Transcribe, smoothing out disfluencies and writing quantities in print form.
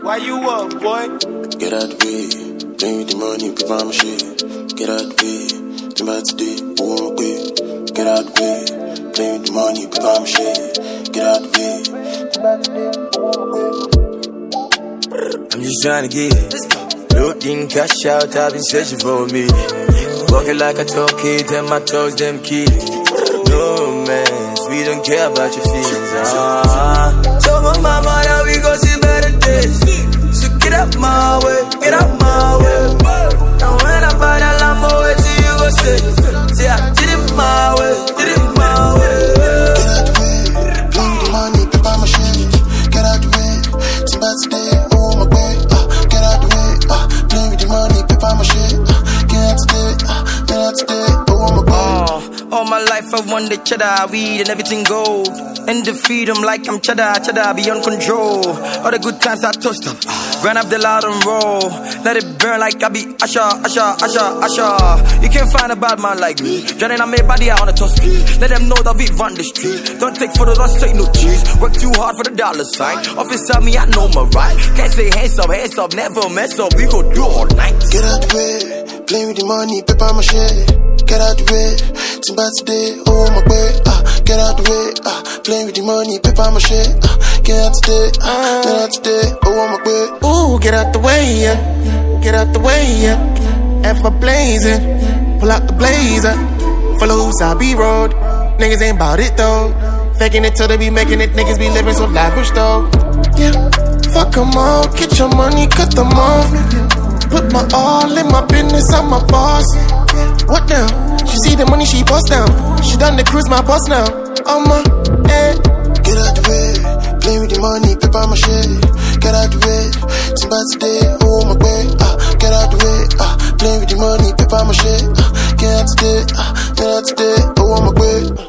Why you up, boy? Get out the way, play with the money, prepare my shit. Get out the way, think about today, who won't quit. Get out the way, play with the money, prepare my shit. Get out the way, think about today, who won't quit. I'm just trying to get looking cash out, I've been searching for me. Walking like a tall kid, and my toes them kids. No man, we don't care about your feelings. Told my mama that we gon' see better days. So get out my way, get out my way. Now when I buy that Lambo, wait till you go say, say I did it my way, did it my way. Get out the way, play with the money, prepare my shit. Get out the way, think about today, oh my way. Get out the way, play with the money, prepare my shit. Get out today, oh my way. All my life I wanted cheddar, weed and everything gold. And defeat them like I'm cheddar, cheddar beyond control. All the good times I toast them, ran up the loud and roll. Let it burn like I be Usher, Usher, Usher, Usher. You can't find a bad man like me, drowning on my body out on the toast street. Let them know that we run the street. Don't take for the rust, take no cheese. Work too hard for the dollar sign. Officer me, I know my right. Can't say hands up, never mess up. We go do all night. Get out the way, play with the money, prepare my shit. Get out the way, think about today, oh my way. Get out the way, playing with the money, paper my shit. Get out today, oh my way. Ooh, get out the way, yeah. Get out the way, yeah. F for blazing, pull out the blazer. Follow Sabi Road, niggas ain't bout it though. Faking it till they be making it, niggas be living so lavish though. Yeah, fuck them all, get your money, cut them off. Put my all in my business, I'm my boss. What now? She see the money, she bust down. She done the cruise, my boss now. Get out the way, play with the money, paper my shit. Get out the way, think about today, oh my way. Get out the way, play with the money, paper my shit. Get out today, oh my way.